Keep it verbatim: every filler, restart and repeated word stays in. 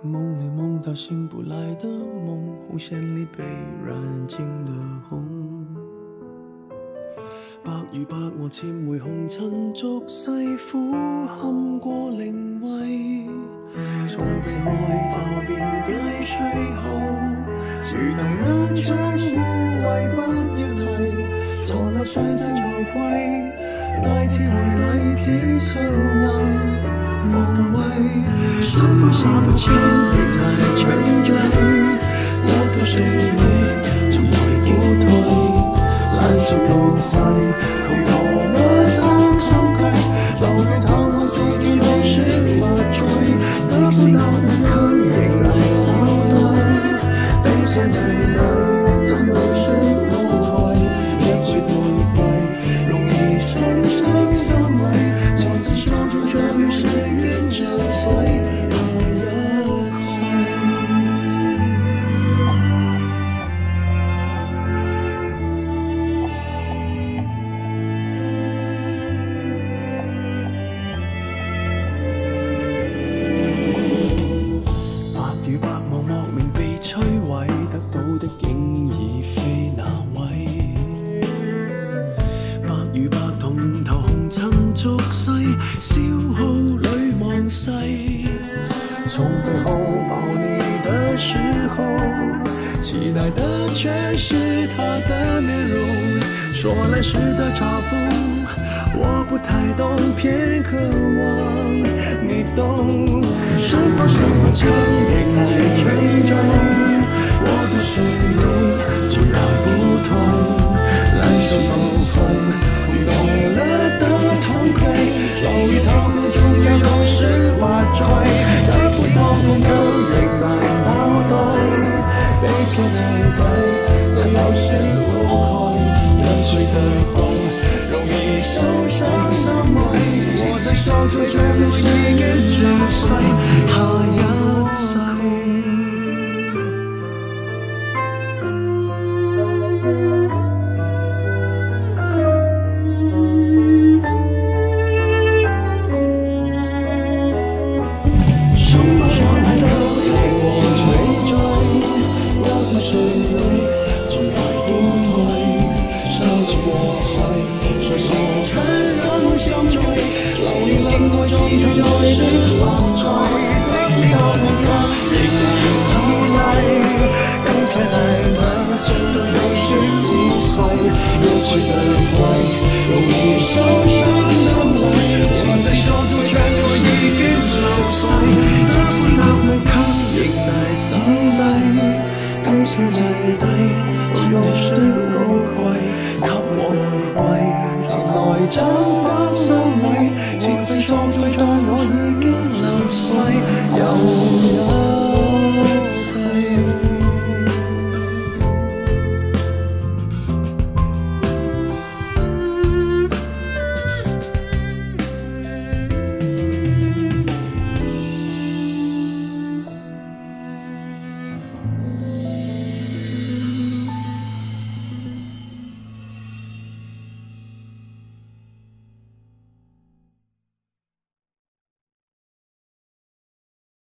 梦里梦到醒不来的梦，红线里被燃尽的红。百與百我潛回紅塵俗世苦堪過靈位，從時愛就變解吹號，如同一張污穢不要提，錯落雙星無悔，大次回禮只信任無畏，生活是否千億太沉醉，我都是你從來不退，爛熟無悔，窮到我當心計，流淚淌過自己無說法罪，即使我們卻仍在手裏，冰霜齊裏怎無需高貴，一句對貴，容易受傷心迷，從此創造着了誰願着洗。从背后抱你的时候，期待的却是他的面容，说来是在嘲讽，我不太懂，偏渴望你懂。生活生活强烈太沉重，我不是你就要不同，烂熟透红，懂了的痛快，终于逃过总要有时化坠。我们都仍在骚动，被错击败，这有恃无恐，人水的红，容易受傷心迷，我在手中卻沒時間着洗下一世。感受徹底，親密的高貴，給我回饋，前來綻放。